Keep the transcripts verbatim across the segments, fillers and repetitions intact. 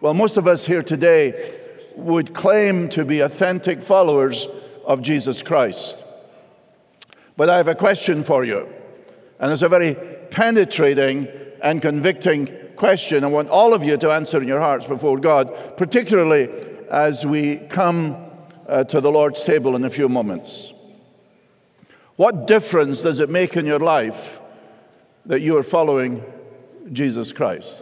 Well, most of us here today would claim to be authentic followers of Jesus Christ. But I have a question for you, and it's a very penetrating and convicting question. I want all of you to answer in your hearts before God, particularly as we come uh, to the Lord's table in a few moments. What difference does it make in your life that you are following Jesus Christ?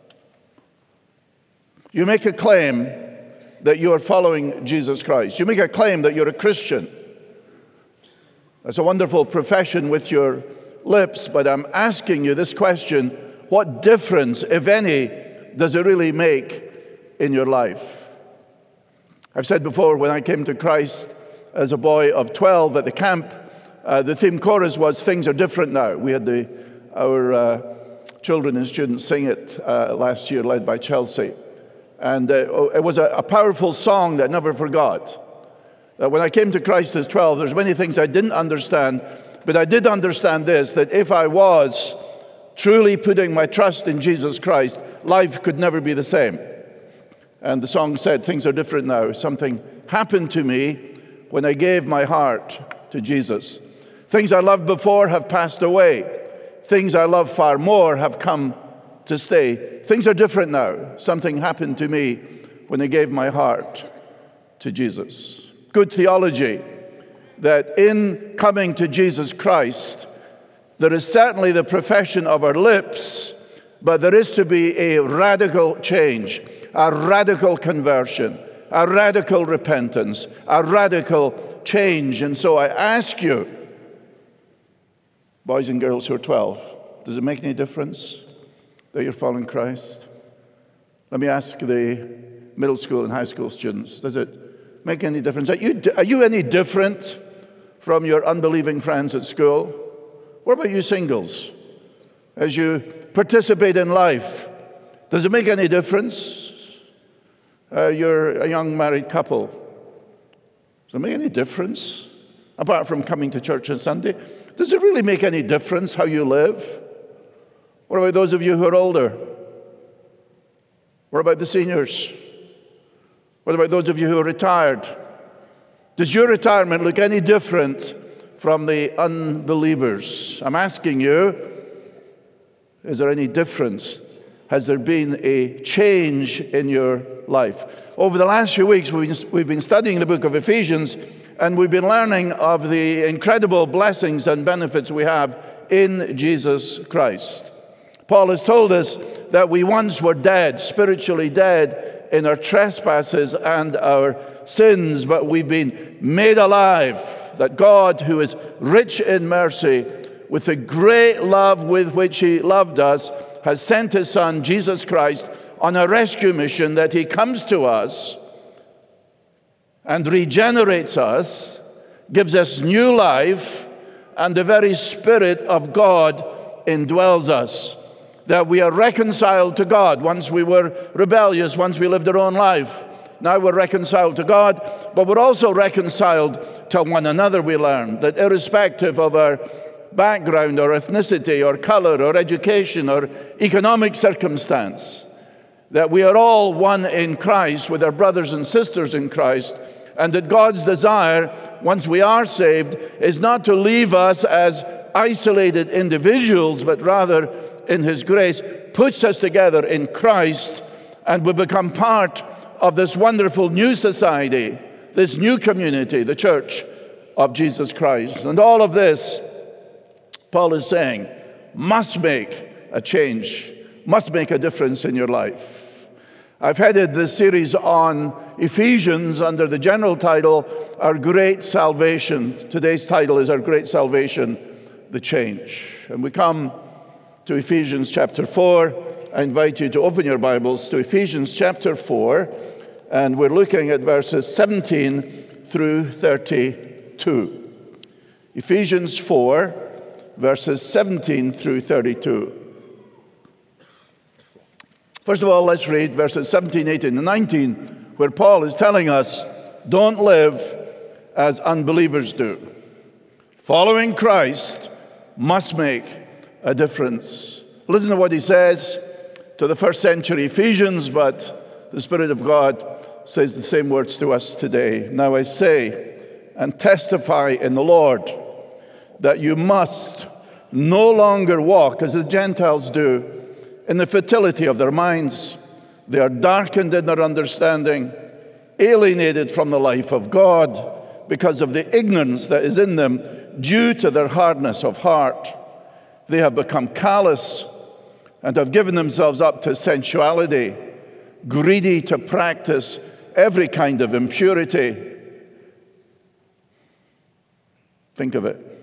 You make a claim that you are following Jesus Christ. You make a claim that you're a Christian. That's a wonderful profession with your lips, but I'm asking you this question: what difference, if any, does it really make in your life? I've said before, when I came to Christ as a boy of twelve at the camp, uh, the theme chorus was "Things Are Different Now." We had the, our uh, children and students sing it uh, last year, led by Chelsea. And uh, it was a, a powerful song that I never forgot. Uh, when I came to Christ as twelve, there's many things I didn't understand, but I did understand this, that if I was truly putting my trust in Jesus Christ, life could never be the same. And the song said, "Things are different now. Something happened to me when I gave my heart to Jesus. Things I loved before have passed away. Things I love far more have come to stay. Things are different now. Something happened to me when I gave my heart to Jesus." Good theology, that in coming to Jesus Christ, there is certainly the profession of our lips, but there is to be a radical change, a radical conversion, a radical repentance, a radical change. And so I ask you, boys and girls who are twelve, does it make any difference that you're following Christ? Let me ask the middle school and high school students, does it make any difference? Are you, are you any different from your unbelieving friends at school? What about you singles? As you participate in life, does it make any difference? Uh, you're a young married couple. Does it make any difference? Apart from coming to church on Sunday, does it really make any difference how you live? What about those of you who are older? What about the seniors? What about those of you who are retired? Does your retirement look any different from the unbelievers? I'm asking you, is there any difference? Has there been a change in your life? Over the last few weeks, we've been studying the book of Ephesians, and we've been learning of the incredible blessings and benefits we have in Jesus Christ. Paul has told us that we once were dead, spiritually dead, in our trespasses and our sins, but we've been made alive, that God, who is rich in mercy, with the great love with which he loved us, has sent his Son, Jesus Christ, on a rescue mission, that he comes to us and regenerates us, gives us new life, and the very Spirit of God indwells us. That we are reconciled to God. Once we were rebellious, once we lived our own life. Now we're reconciled to God, but we're also reconciled to one another, we learn. That irrespective of our background or ethnicity or color or education or economic circumstance, that we are all one in Christ with our brothers and sisters in Christ, and that God's desire, once we are saved, is not to leave us as isolated individuals, but rather in his grace, puts us together in Christ, and we become part of this wonderful new society, this new community, the church of Jesus Christ. And all of this, Paul is saying, must make a change, must make a difference in your life. I've headed this series on Ephesians under the general title, Our Great Salvation. Today's title is Our Great Salvation, the Change. And we come to Ephesians chapter four. I invite you to open your Bibles to Ephesians chapter four, and we're looking at verses seventeen through thirty-two. Ephesians four, verses seventeen through thirty-two. First of all, let's read verses seventeen, eighteen, and nineteen, where Paul is telling us, don't live as unbelievers do. Following Christ must make a difference. Listen to what he says to the first century Ephesians, but the Spirit of God says the same words to us today. Now I say and testify in the Lord that you must no longer walk as the Gentiles do in the futility of their minds. They are darkened in their understanding, alienated from the life of God because of the ignorance that is in them due to their hardness of heart. They have become callous and have given themselves up to sensuality, greedy to practice every kind of impurity. Think of it.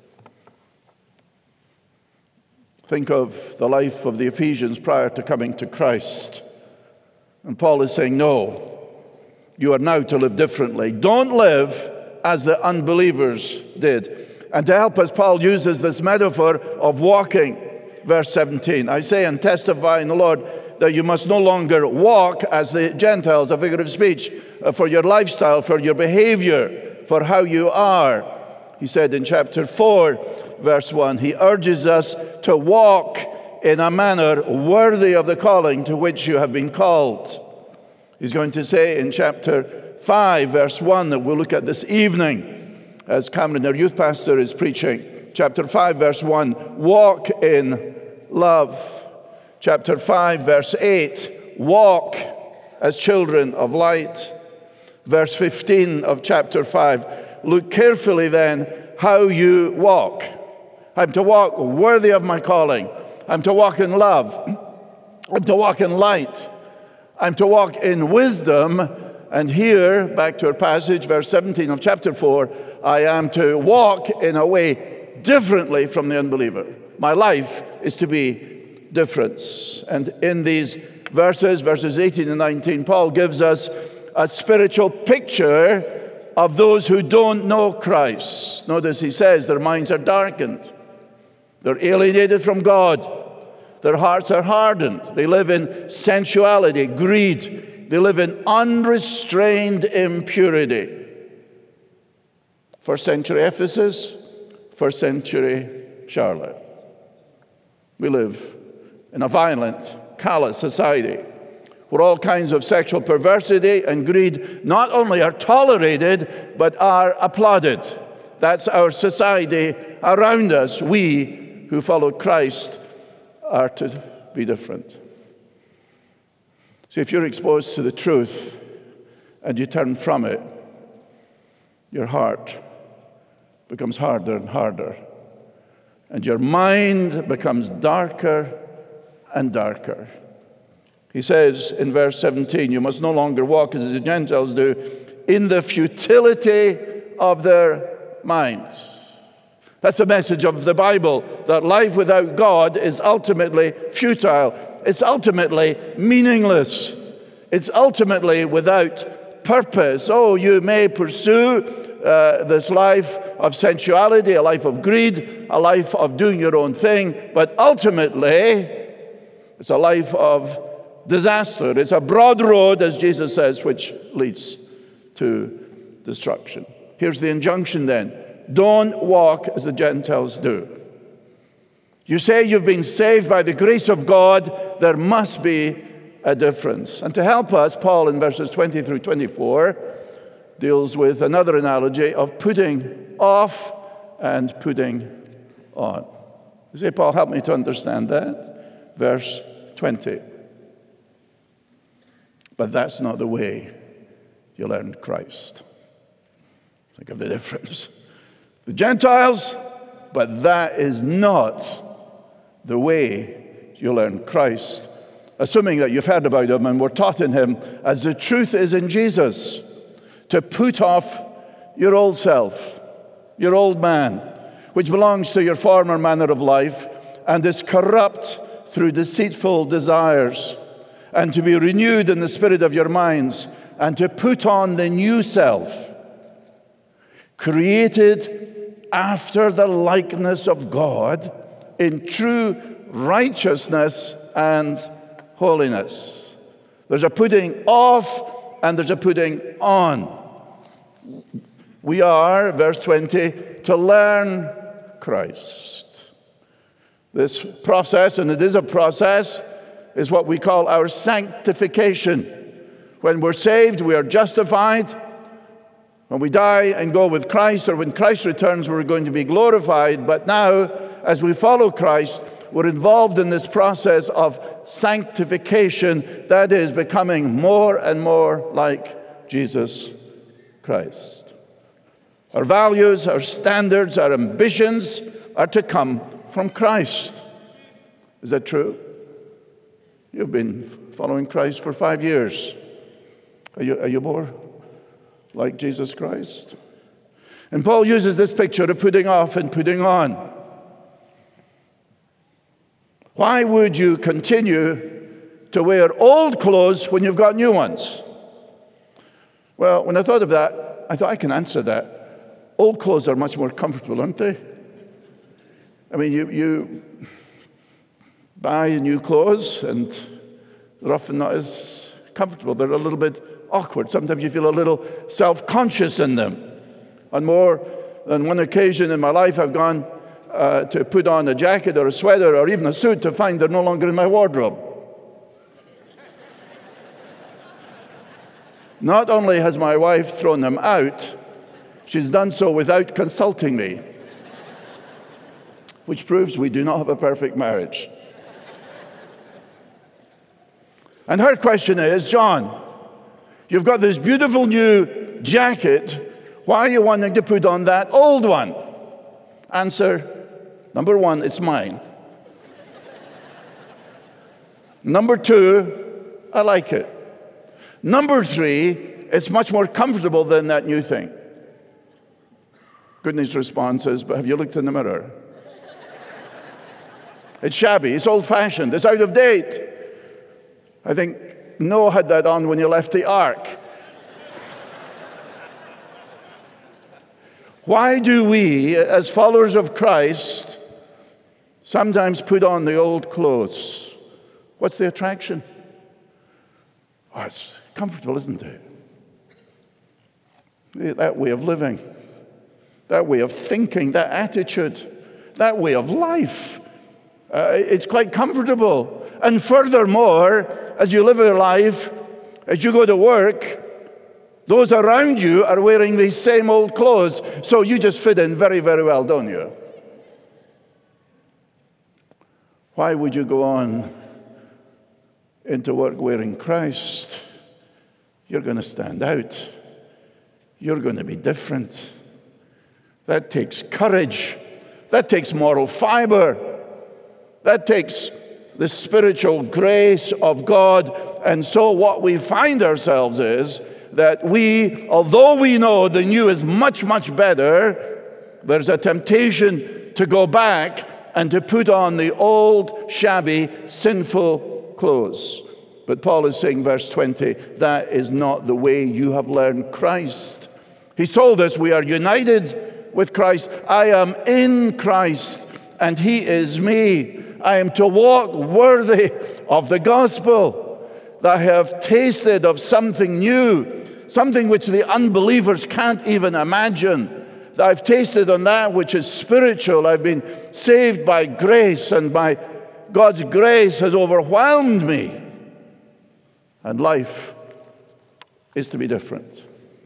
Think of the life of the Ephesians prior to coming to Christ. And Paul is saying, no, you are now to live differently. Don't live as the unbelievers did. And to help us, Paul uses this metaphor of walking. Verse seventeen, I say and testify in the Lord that you must no longer walk as the Gentiles, a figure of speech, for your lifestyle, for your behavior, for how you are. He said in chapter four, verse one, he urges us to walk in a manner worthy of the calling to which you have been called. He's going to say in chapter five, verse one, that we'll look at this evening as Cameron, our youth pastor, is preaching. Chapter five, verse one, walk in love. Chapter five, verse eight, walk as children of light. Verse fifteen of chapter five, look carefully then how you walk. I'm to walk worthy of my calling. I'm to walk in love. I'm to walk in light. I'm to walk in wisdom. And here, back to our passage, verse seventeen of chapter four, I am to walk in a way differently from the unbeliever. My life is to be different. And in these verses, verses eighteen and nineteen, Paul gives us a spiritual picture of those who don't know Christ. Notice he says their minds are darkened. They're alienated from God. Their hearts are hardened. They live in sensuality, greed. They live in unrestrained impurity. First century Ephesus, first century Charlotte. We live in a violent, callous society where all kinds of sexual perversity and greed not only are tolerated, but are applauded. That's our society around us. We who follow Christ are to be different. So if you're exposed to the truth and you turn from it, your heart becomes harder and harder, and your mind becomes darker and darker. He says in verse seventeen, you must no longer walk as the Gentiles do in the futility of their minds. That's the message of the Bible, that life without God is ultimately futile. It's ultimately meaningless. It's ultimately without purpose. Oh, you may pursue uh, this life of sensuality, a life of greed, a life of doing your own thing, but ultimately it's a life of disaster. It's a broad road, as Jesus says, which leads to destruction. Here's the injunction then. Don't walk as the Gentiles do. You say you've been saved by the grace of God, there must be a difference. And to help us, Paul in verses twenty through twenty-four deals with another analogy of putting off and putting on. You say, Paul, help me to understand that. Verse twenty. But that's not the way you learn Christ. Think of the difference. The Gentiles, but that is not the way you learn Christ. Assuming that you've heard about him and were taught in him, as the truth is in Jesus, to put off your old self, your old man, which belongs to your former manner of life and is corrupt through deceitful desires, and to be renewed in the spirit of your minds, and to put on the new self, created after the likeness of God in true righteousness and holiness. There's a putting off and there's a putting on. We are, verse twenty, to learn Christ. This process, and it is a process, is what we call our sanctification. When we're saved, we are justified. When we die and go with Christ, or when Christ returns, we're going to be glorified. But now, as we follow Christ, we're involved in this process of sanctification, that is, becoming more and more like Jesus Christ. Our values, our standards, our ambitions are to come from Christ. Is that true? You've been following Christ for five years. Are you, are you more like Jesus Christ? And Paul uses this picture of putting off and putting on. Why would you continue to wear old clothes when you've got new ones? Well, when I thought of that, I thought I can answer that. Old clothes are much more comfortable, aren't they? I mean, you, you buy new clothes and they're often not as comfortable. They're a little bit awkward. Sometimes you feel a little self-conscious in them. On more than one occasion in my life, I've gone uh, to put on a jacket or a sweater or even a suit to find they're no longer in my wardrobe. Not only has my wife thrown them out, she's done so without consulting me, which proves we do not have a perfect marriage. And her question is, John, you've got this beautiful new jacket. Why are you wanting to put on that old one? Answer, number one, it's mine. Number two, I like it. Number three, it's much more comfortable than that new thing. Goodney's response is, but have you looked in the mirror? It's shabby, it's old-fashioned, it's out of date. I think Noah had that on when you left the ark. Why do we, as followers of Christ, sometimes put on the old clothes? What's the attraction? Oh, it's comfortable, isn't it? That way of living, that way of thinking, that attitude, that way of life. Uh, it's quite comfortable. And furthermore, as you live your life, as you go to work, those around you are wearing these same old clothes, so you just fit in very, very well, don't you? Why would you go on into work wearing Christ? You're going to stand out. You're going to be different. That takes courage. That takes moral fiber. That takes the spiritual grace of God. And so what we find ourselves is that we, although we know the new is much, much better, there's a temptation to go back and to put on the old, shabby, sinful clothes. But Paul is saying, verse twenty, that is not the way you have learned Christ. He's told us we are united with Christ. I am in Christ, and he is me. I am to walk worthy of the gospel, that I have tasted of something new, something which the unbelievers can't even imagine. That I've tasted on that which is spiritual. I've been saved by grace, and by God's grace has overwhelmed me. And life is to be different.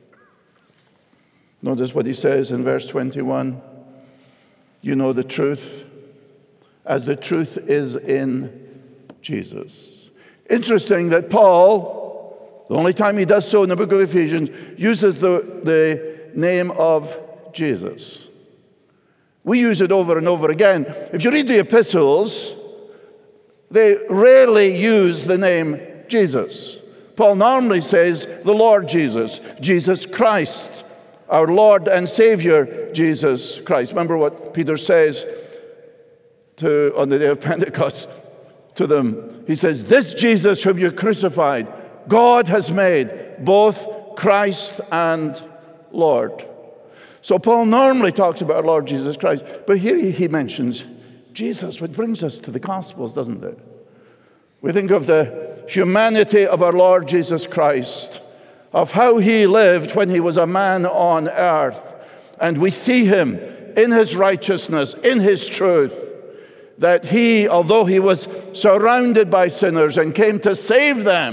Notice what he says in verse twenty-one. You know the truth, as the truth is in Jesus. Interesting that Paul, the only time he does so in the book of Ephesians, uses the, the name of Jesus. We use it over and over again. If you read the epistles, they rarely use the name Jesus. Paul normally says the Lord Jesus, Jesus Christ, our Lord and Savior, Jesus Christ. Remember what Peter says to on the day of Pentecost to them. He says, this Jesus whom you crucified, God has made both Christ and Lord. So Paul normally talks about our Lord Jesus Christ, but here he mentions Jesus, which brings us to the Gospels, doesn't it? We think of the humanity of our Lord Jesus Christ, of how he lived when he was a man on earth. And we see him in his righteousness, in his truth, that he, although he was surrounded by sinners and came to save them,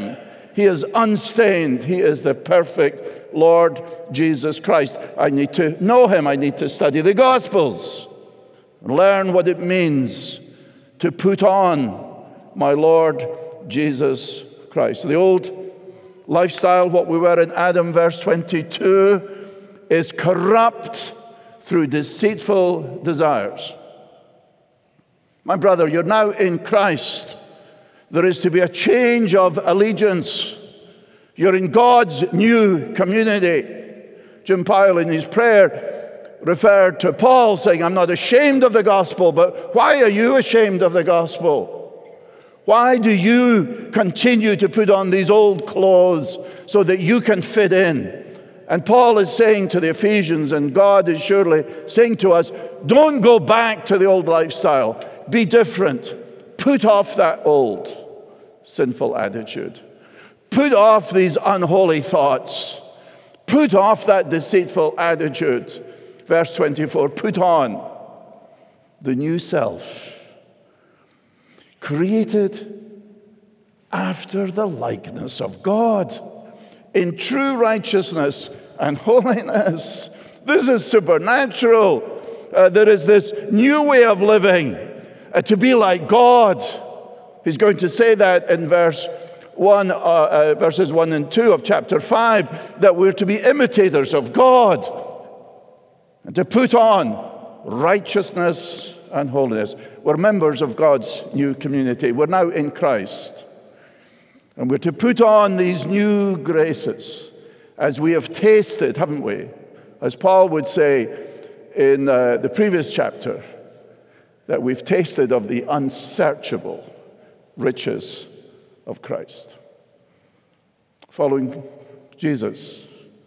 He is unstained. He is the perfect Lord Jesus Christ. I need to know him. I need to study the Gospels and learn what it means to put on my Lord Jesus Christ. The old lifestyle, what we were in Adam, verse twenty-two, is corrupt through deceitful desires. My brother, you're now in Christ. There is to be a change of allegiance. You're in God's new community. Jim Pyle, in his prayer, referred to Paul saying, I'm not ashamed of the gospel, but why are you ashamed of the gospel? Why do you continue to put on these old clothes so that you can fit in? And Paul is saying to the Ephesians, and God is surely saying to us, don't go back to the old lifestyle. Be different. Put off that old sinful attitude. Put off these unholy thoughts. Put off that deceitful attitude. Verse twenty-four, put on the new self, created after the likeness of God, in true righteousness and holiness. This is supernatural. Uh, there is this new way of living, uh, to be like God. He's going to say that in verse one, uh, uh, verses one and two of chapter five, that we're to be imitators of God and to put on righteousness and holiness. We're members of God's new community. We're now in Christ. And we're to put on these new graces as we have tasted, haven't we? As Paul would say in uh, the previous chapter, that we've tasted of the unsearchable riches of Christ. Following Jesus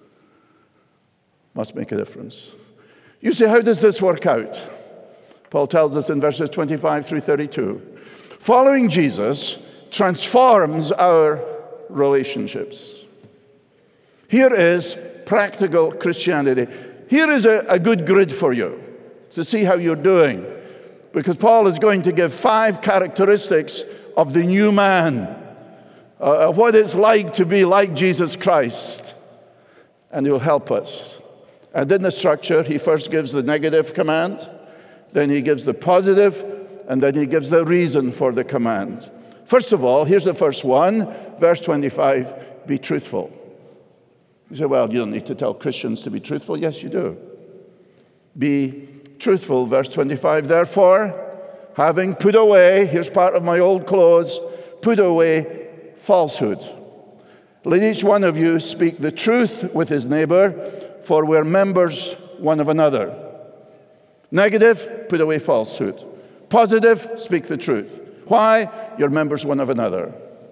must make a difference. You say, how does this work out? Paul tells us in verses twenty-five through thirty-two. Following Jesus transforms our relationships. Here is practical Christianity. Here is a, a good grid for you to see how you're doing, because Paul is going to give five characteristics of the new man, uh, of what it's like to be like Jesus Christ, and he'll help us. And in the structure, he first gives the negative command, then he gives the positive, and then he gives the reason for the command. First of all, here's the first one, verse twenty-five, be truthful. You say, well, you don't need to tell Christians to be truthful. Yes, you do. Be truthful, verse twenty-five. Therefore, having put away, here's part of my old clothes, put away falsehood. Let each one of you speak the truth with his neighbor, for we're members one of another. Negative, put away falsehood. Positive, speak the truth. Why? You're members one of another.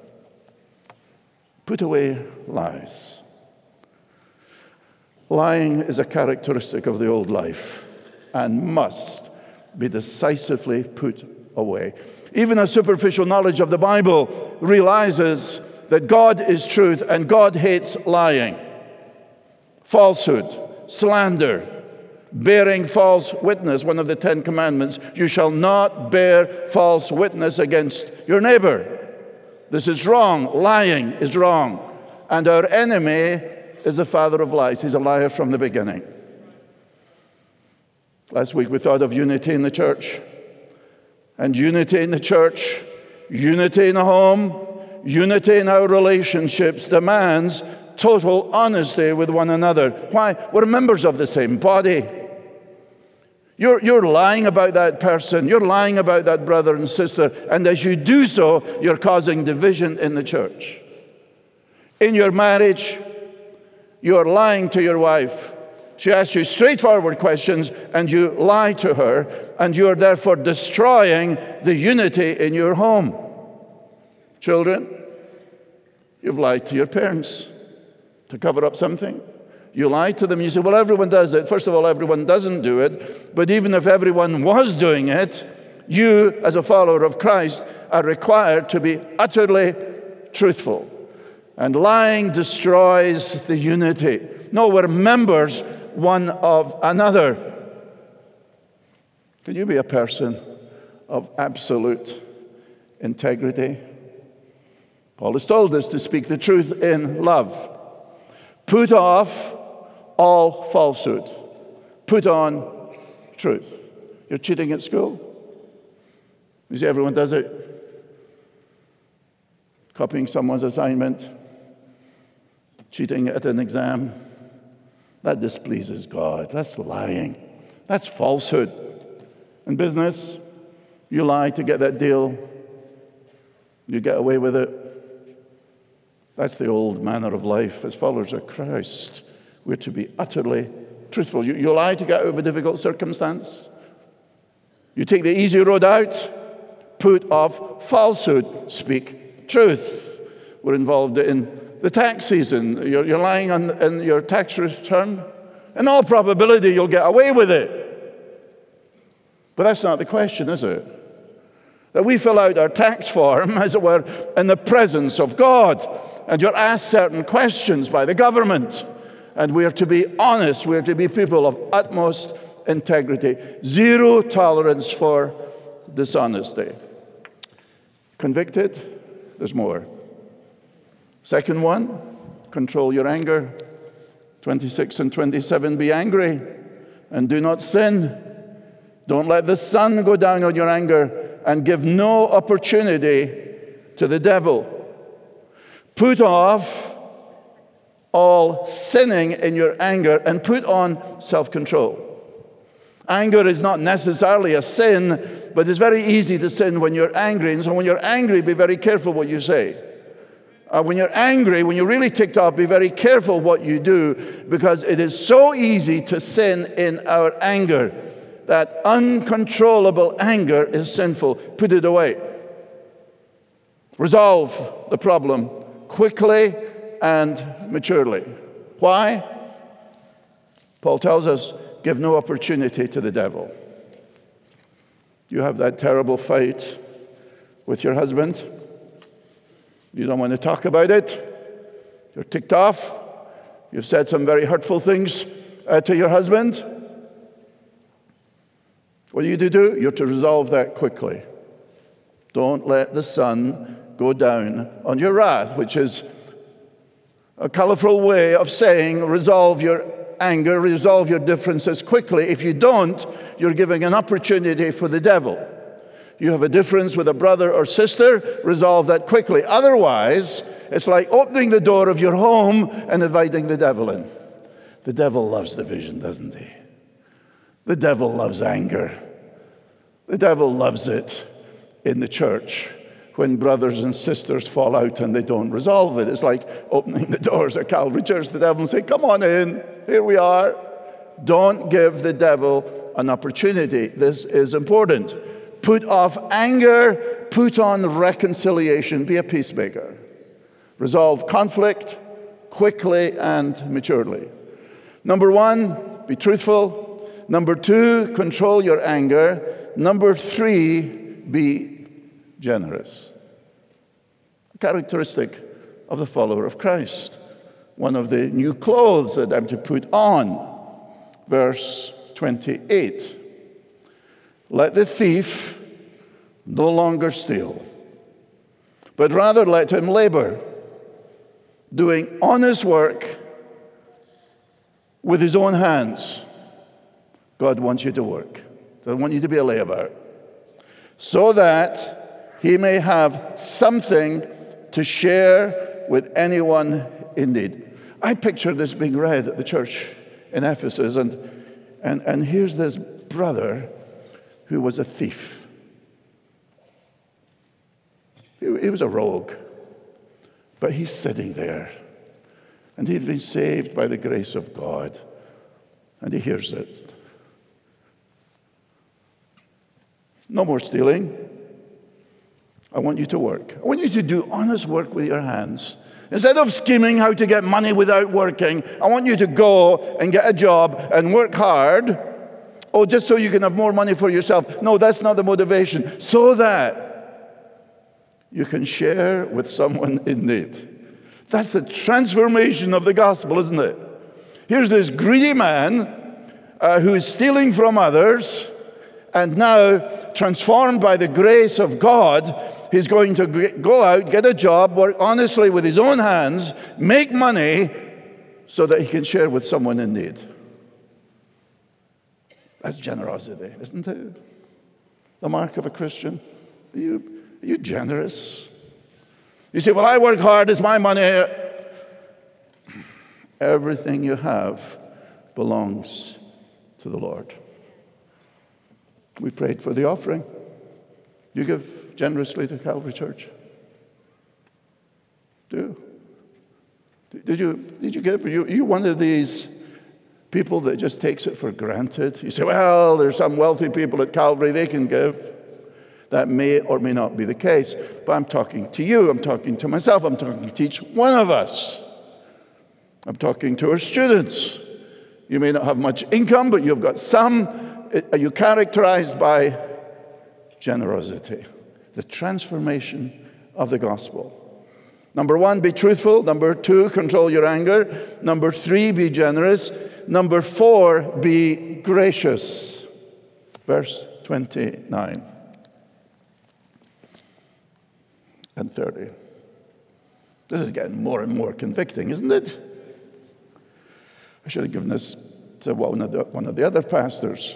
Put away lies. Lying is a characteristic of the old life and must be decisively put away. Even a superficial knowledge of the Bible realizes that God is truth and God hates lying, falsehood, slander, bearing false witness, one of the Ten Commandments. You shall not bear false witness against your neighbor. This is wrong. Lying is wrong. And our enemy is the father of lies. He's a liar from the beginning. Last week we thought of unity in the church. And unity in the church, unity in the home, unity in our relationships demands total honesty with one another. Why? We're members of the same body. You're, you're lying about that person. You're lying about that brother and sister. And as you do so, you're causing division in the church. In your marriage, you're lying to your wife. She asks you straightforward questions, and you lie to her, and you're therefore destroying the unity in your home. Children, you've lied to your parents to cover up something. You lie to them, you say, well, everyone does it. First of all, everyone doesn't do it. But even if everyone was doing it, you, as a follower of Christ, are required to be utterly truthful. And lying destroys the unity. No, we're members one of another. Can you be a person of absolute integrity? Paul has told us to speak the truth in love. Put off all falsehood. Put on truth. You're cheating at school? You see, everyone does it. Copying someone's assignment, cheating at an exam. That displeases God. That's lying. That's falsehood. In business, you lie to get that deal. You get away with it. That's the old manner of life. As followers of Christ, we're to be utterly truthful. You, you lie to get out of a difficult circumstance. You take the easy road out. Put off falsehood. Speak truth. We're involved in the tax season. You're, you're lying on in your tax return. In all probability, you'll get away with it. But that's not the question, is it? That we fill out our tax form, as it were, in the presence of God. And you're asked certain questions by the government. And we're to be honest. We're to be people of utmost integrity. Zero tolerance for dishonesty. Convicted? There's more. Second one, control your anger. twenty-six and twenty-seven, be angry and do not sin. Don't let the sun go down on your anger and give no opportunity to the devil. Put off all sinning in your anger and put on self-control. Anger is not necessarily a sin, but it's very easy to sin when you're angry. And so when you're angry, be very careful what you say. Uh, when you're angry, when you're really ticked off, be very careful what you do, because it is so easy to sin in our anger. That uncontrollable anger is sinful. Put it away. Resolve the problem quickly and maturely. Why? Paul tells us, give no opportunity to the devil. You have that terrible fight with your husband. You don't want to talk about it. You're ticked off. You've said some very hurtful things uh, to your husband. What are you to do? You're to resolve that quickly. Don't let the sun go down on your wrath, which is a colorful way of saying resolve your anger, resolve your differences quickly. If you don't, you're giving an opportunity for the devil. You have a difference with a brother or sister, resolve that quickly. Otherwise, it's like opening the door of your home and inviting the devil in. The devil loves division, doesn't he? The devil loves anger. The devil loves it in the church when brothers and sisters fall out and they don't resolve it. It's like opening the doors at Calvary Church to the devil and say, come on in, here we are. Don't give the devil an opportunity. This is important. Put off anger, put on reconciliation, be a peacemaker. Resolve conflict quickly and maturely. Number one, be truthful. Number two, control your anger. Number three, be generous. A characteristic of the follower of Christ. One of the new clothes that I'm to put on. Verse twenty-eight. Let the thief no longer steal, but rather let him labor, doing honest work with his own hands. God wants you to work. Doesn't want you to be a layabout. So that he may have something to share with anyone in need. I picture this being read at the church in Ephesus, and, and, and here's this brother who was a thief. He, he was a rogue, but he's sitting there, and he'd been saved by the grace of God, and he hears it. No more stealing. I want you to work. I want you to do honest work with your hands. Instead of scheming how to get money without working, I want you to go and get a job and work hard. Oh, just so you can have more money for yourself. No, that's not the motivation. So that you can share with someone in need. That's the transformation of the gospel, isn't it? Here's this greedy man uh, who is stealing from others, and now, transformed by the grace of God, He's going to go out, get a job, work honestly with his own hands, make money so that he can share with someone in need. That's generosity, isn't it? The mark of a Christian. Are you, are you generous? You say, well, I work hard, it's my money. Everything you have belongs to the Lord. We prayed for the offering. You give generously to Calvary Church? Do. Did you, did you give? Are you, are you one of these people that just takes it for granted? You say, well, there's some wealthy people at Calvary, they can give. That may or may not be the case. But I'm talking to you, I'm talking to myself, I'm talking to each one of us. I'm talking to our students. You may not have much income, but you've got some. Are you characterized by generosity? The transformation of the gospel. Number one, be truthful. Number two, control your anger. Number three, be generous. Number four, be gracious. Verse twenty-nine and thirty. This is getting more and more convicting, isn't it? I should have given this to one of the, one of the other pastors.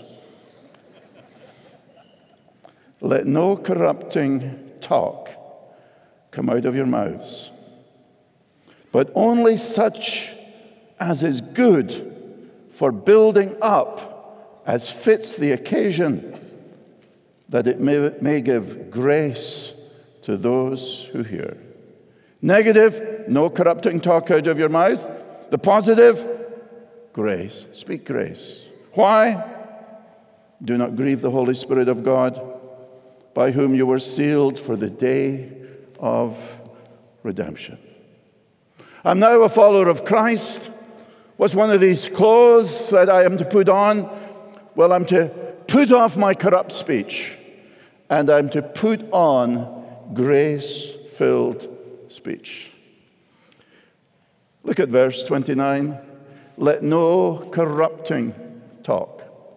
Let no corrupting talk come out of your mouths, but only such as is good for building up as fits the occasion, that it may, may give grace to those who hear. Negative, no corrupting talk out of your mouth. The positive, grace. Speak grace. Why? Do not grieve the Holy Spirit of God, by whom you were sealed for the day of redemption. I'm now a follower of Christ. What's one of these clothes that I am to put on? Well, I'm to put off my corrupt speech, and I'm to put on grace-filled speech. Look at verse twenty-nine. Let no corrupting talk.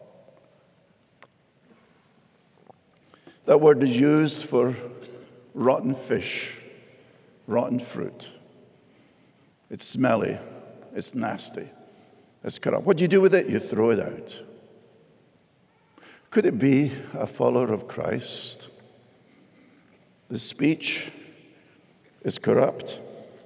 That word is used for rotten fish, rotten fruit. It's smelly, it's nasty, it's corrupt. What do you do with it? You throw it out. Could it be a follower of Christ? The speech is corrupt.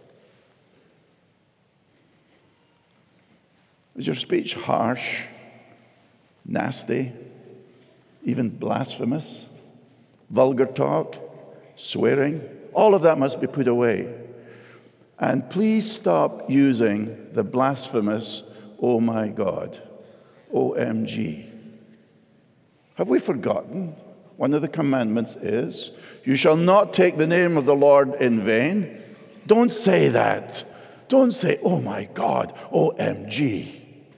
Is your speech harsh, nasty, even blasphemous? Vulgar talk, swearing, all of that must be put away. And please stop using the blasphemous, oh my God, O M G. Have we forgotten? One of the commandments is, you shall not take the name of the Lord in vain. Don't say that. Don't say, oh my God, O M G.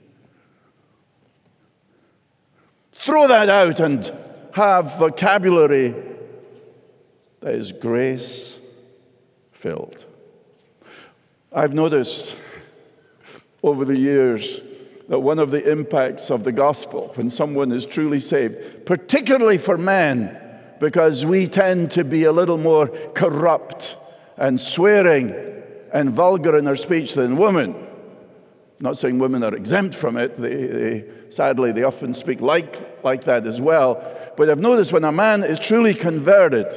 Throw that out and have vocabulary that is grace-filled. I've noticed over the years that one of the impacts of the gospel when someone is truly saved, particularly for men, because we tend to be a little more corrupt and swearing and vulgar in our speech than women. I'm not saying women are exempt from it. They, they, sadly, they often speak like, like that as well. But I've noticed when a man is truly converted,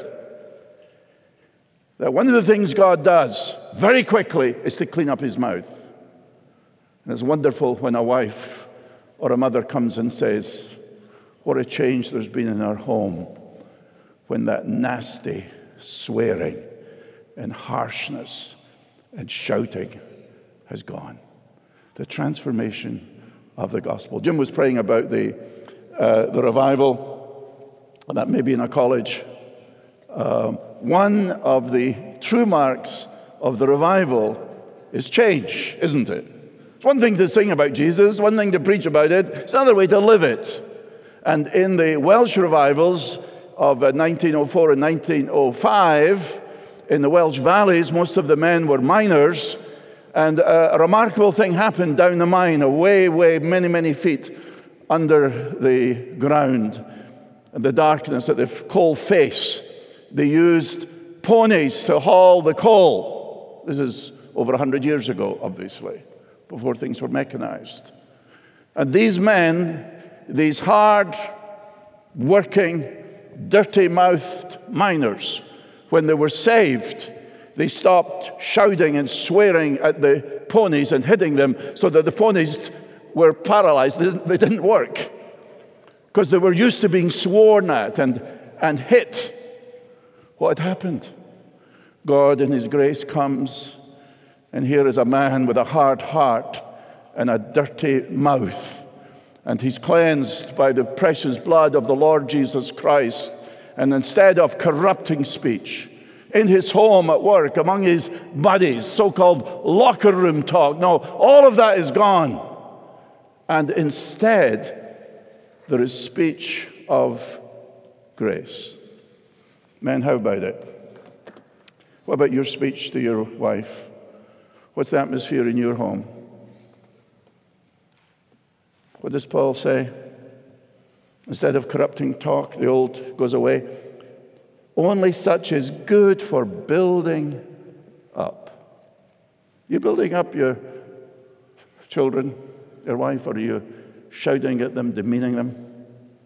that one of the things God does very quickly is to clean up his mouth. And it's wonderful when a wife or a mother comes and says, what a change there's been in our home when that nasty swearing and harshness and shouting has gone. The transformation of the gospel. Jim was praying about the, uh, the revival. That may be in a college. Uh, one of the true marks of the revival is change, isn't it? It's one thing to sing about Jesus, one thing to preach about it, it's another way to live it. And in the Welsh revivals of uh, nineteen oh four and nineteen oh five, in the Welsh valleys, most of the men were miners, and uh, a remarkable thing happened down the mine, way, way, many, many feet under the ground. And the darkness at the coal face, they used ponies to haul the coal. This is over one hundred years ago, obviously, before things were mechanized. And these men, these hard-working, dirty-mouthed miners, when they were saved, they stopped shouting and swearing at the ponies and hitting them so that the ponies were paralyzed. They didn't, they didn't work because they were used to being sworn at and, and hit. What had happened? God in his grace comes, and here is a man with a hard heart and a dirty mouth, and he's cleansed by the precious blood of the Lord Jesus Christ. And instead of corrupting speech in his home, at work, among his buddies, so-called locker room talk, no, all of that is gone. And instead, there is speech of grace. Men, how about it? What about your speech to your wife? What's the atmosphere in your home? What does Paul say? Instead of corrupting talk, the old goes away. Only such is good for building up. You building up your children, your wife, or are you shouting at them, demeaning them?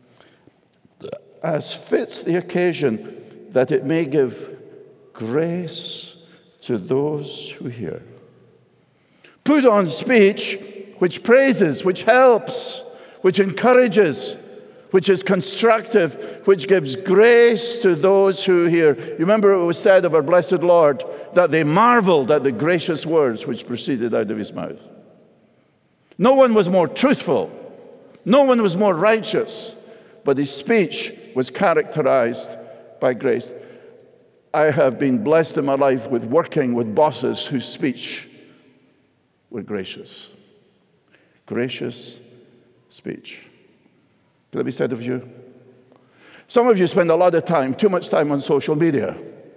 As fits the occasion, that it may give grace to those who hear. Put on speech which praises, which helps, which encourages, which is constructive, which gives grace to those who hear. You remember it was said of our blessed Lord that they marveled at the gracious words which proceeded out of his mouth. No one was more truthful. No one was more righteous. But his speech was characterized by grace. I have been blessed in my life with working with bosses whose speech were gracious. Gracious speech. Could it be said of you? Some of you spend a lot of time, too much time on social media.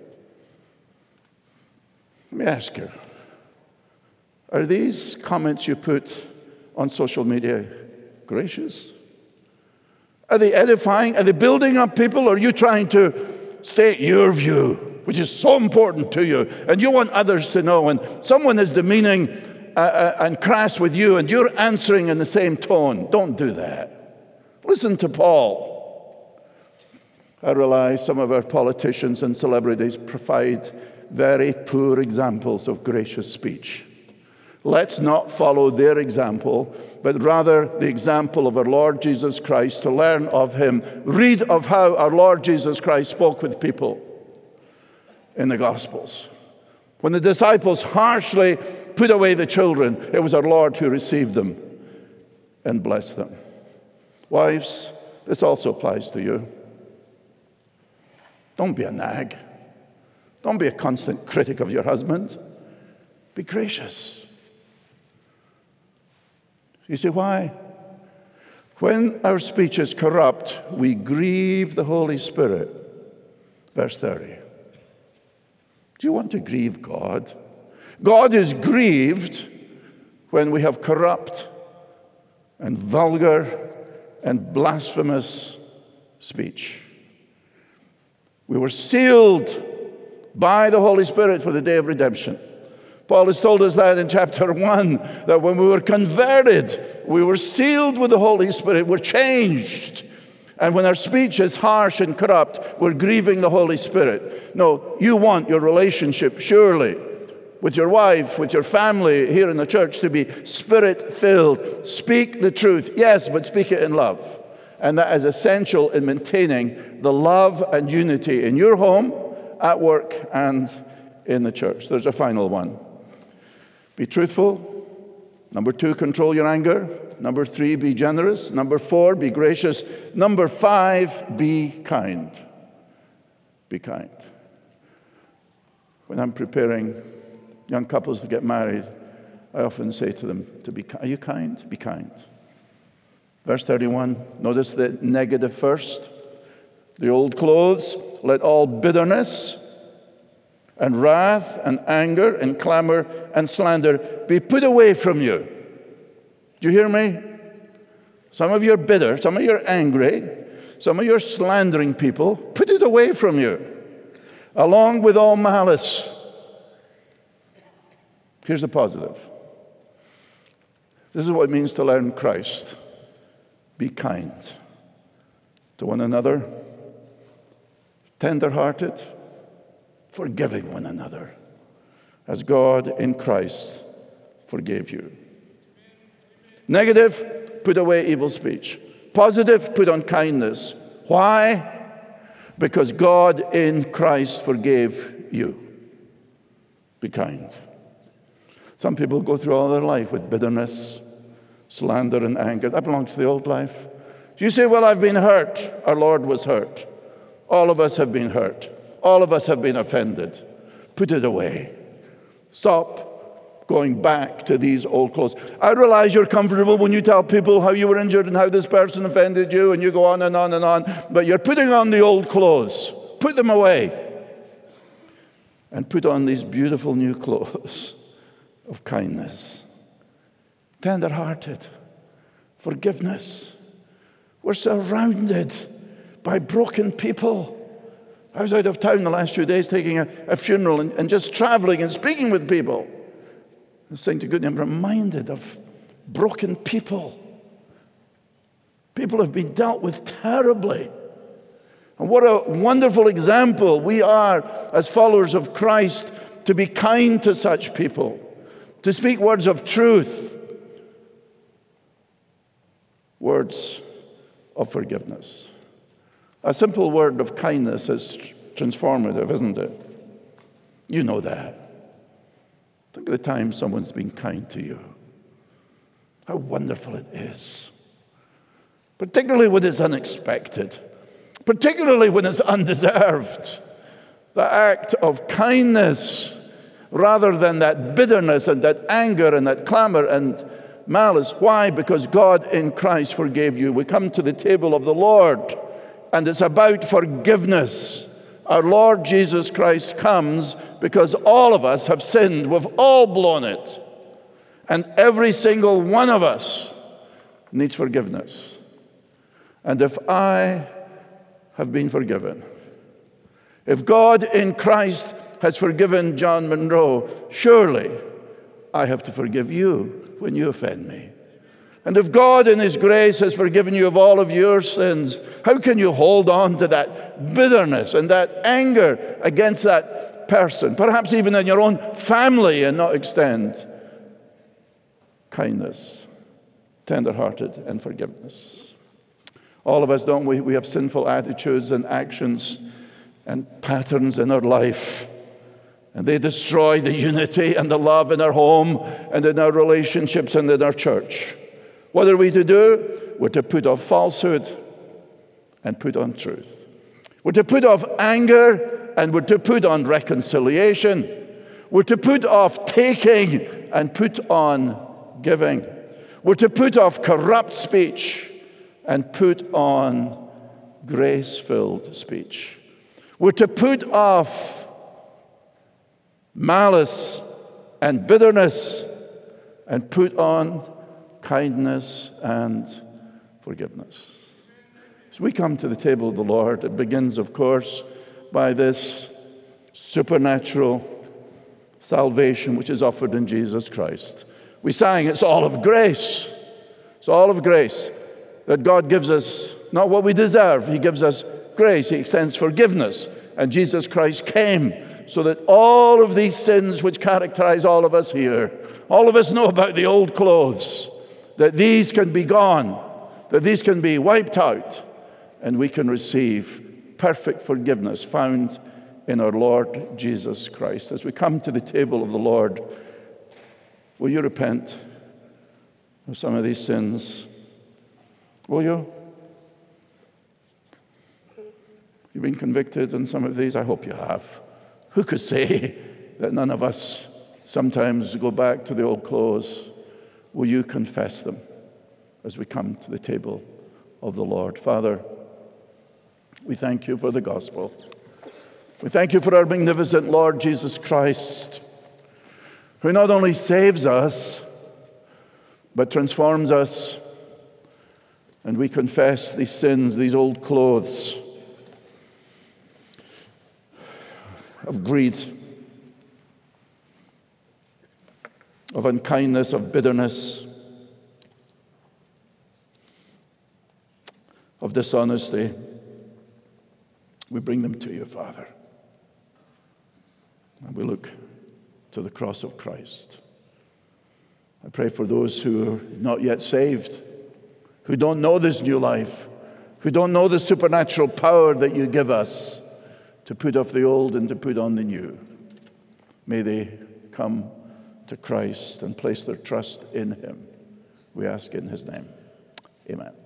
Let me ask you, are these comments you put on social media gracious? Are they edifying? Are they building up people? Or are you trying to state your view, which is so important to you, and you want others to know, and someone is demeaning uh, uh, and crass with you, and you're answering in the same tone? Don't do that. Listen to Paul. I realize some of our politicians and celebrities provide very poor examples of gracious speech. Let's not follow their example, but rather the example of our Lord Jesus Christ, to learn of him. Read of how our Lord Jesus Christ spoke with people in the Gospels. When the disciples harshly put away the children, it was our Lord who received them and blessed them. Wives, this also applies to you. Don't be a nag. Don't be a constant critic of your husband. Be gracious. You see why? When our speech is corrupt, we grieve the Holy Spirit. Verse thirty. Do you want to grieve God? God is grieved when we have corrupt and vulgar and blasphemous speech. We were sealed by the Holy Spirit for the day of redemption. Paul has told us that in chapter one, that when we were converted, we were sealed with the Holy Spirit. We're changed. And when our speech is harsh and corrupt, we're grieving the Holy Spirit. No, you want your relationship, surely, with your wife, with your family here in the church, to be Spirit-filled. Speak the truth, yes, but speak it in love. And that is essential in maintaining the love and unity in your home, at work, and in the church. There's a final one. Be truthful. Number two, control your anger. Number three, be generous. Number four, be gracious. Number five, be kind. Be kind. When I'm preparing young couples to get married, I often say to them, to be, are you kind? Be kind. Verse thirty-one, notice the negative first. The old clothes, let all bitterness and wrath and anger and clamor and slander be put away from you. Do you hear me? Some of you are bitter, some of you are angry, some of you are slandering people. Put it away from you. along with all malice. Here's the positive. This is what it means to learn Christ. Be kind to one another, tender-hearted, forgiving one another, as God in Christ forgave you. Negative, put away evil speech. Positive, put on kindness. Why? Because God in Christ forgave you. Be kind. Some people go through all their life with bitterness, slander, and anger. That belongs to the old life. You say, well, I've been hurt. Our Lord was hurt. All of us have been hurt. All of us have been offended. Put it away. Stop going back to these old clothes. I realize you're comfortable when you tell people how you were injured and how this person offended you, and you go on and on and on, but you're putting on the old clothes. Put them away. And put on these beautiful new clothes of kindness, tender-hearted, forgiveness. We're surrounded by broken people. I was out of town the last few days taking a, a funeral and, and just traveling and speaking with people. I was saying to goodness, I'm reminded of broken people. People have been dealt with terribly. And what a wonderful example we are as followers of Christ to be kind to such people, to speak words of truth, words of forgiveness. A simple word of kindness is transformative, isn't it? You know that. Think of the time someone's been kind to you. How wonderful it is. Particularly when it's unexpected. Particularly when it's undeserved. The act of kindness, rather than that bitterness and that anger and that clamor and malice. Why? Because God in Christ forgave you. We come to the table of the Lord, and it's about forgiveness. Our Lord Jesus Christ comes because all of us have sinned. We've all blown it. And every single one of us needs forgiveness. And if I have been forgiven, if God in Christ has forgiven John Monroe, surely I have to forgive you when you offend me. And if God in His grace has forgiven you of all of your sins, how can you hold on to that bitterness and that anger against that person, perhaps even in your own family, and not extend kindness, tender-hearted, and forgiveness? All of us, don't we? We have sinful attitudes and actions and patterns in our life. And they destroy the unity and the love in our home and in our relationships and in our church. What are we to do? We're to put off falsehood and put on truth. We're to put off anger and we're to put on reconciliation. We're to put off taking and put on giving. We're to put off corrupt speech and put on grace-filled speech. We're to put off malice and bitterness and put on kindness and forgiveness. As we come to the table of the Lord, it begins, of course, by this supernatural salvation which is offered in Jesus Christ. We sang, it's all of grace. It's all of grace that God gives us, not what we deserve. He gives us grace. He extends forgiveness. And Jesus Christ came so that all of these sins which characterize all of us here, all of us know about the old clothes, that these can be gone, that these can be wiped out, and we can receive perfect forgiveness found in our Lord Jesus Christ. As we come to the table of the Lord, will you repent of some of these sins? Will you? You've been convicted in some of these? I hope you have. Who could say that none of us sometimes go back to the old clothes? Will you confess them as we come to the table of the Lord? Father, we thank you for the gospel. We thank you for our magnificent Lord Jesus Christ, who not only saves us, but transforms us. And we confess these sins, these old clothes. of greed, of unkindness, of bitterness, of dishonesty, we bring them to you, Father. And we look to the cross of Christ. I pray for those who are not yet saved, who don't know this new life, who don't know the supernatural power that you give us to put off the old and to put on the new. May they come to Christ and place their trust in him. We ask in his name. Amen.